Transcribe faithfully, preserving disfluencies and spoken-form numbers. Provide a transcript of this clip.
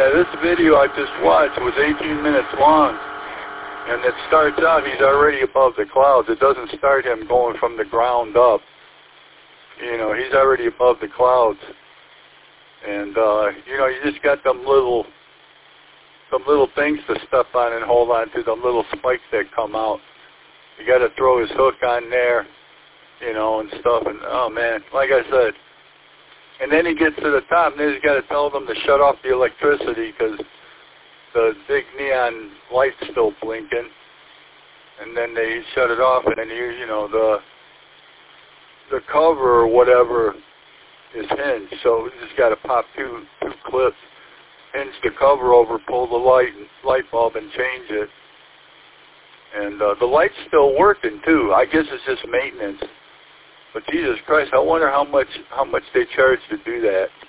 Yeah, this video I just watched was eighteen minutes long, and it starts out, he's already above the clouds. It doesn't start him going from the ground up. You know, he's already above the clouds. And, uh, you know, you just got them little, some little things to step on and hold on to, them little spikes that come out. You got to throw his hook on there, you know, and stuff. And, oh, man, like I said, and then he gets to the top, and then he's got to tell them to shut off the electricity because the big neon light's still blinking. And then they shut it off, and then, you, you know, the the cover or whatever is hinged. So you just got to pop two, two clips, hinge the cover over, pull the light light bulb, and change it. And uh, the light's still working, too. I guess it's just maintenance. But Jesus Christ, I wonder how much how much they charge to do that.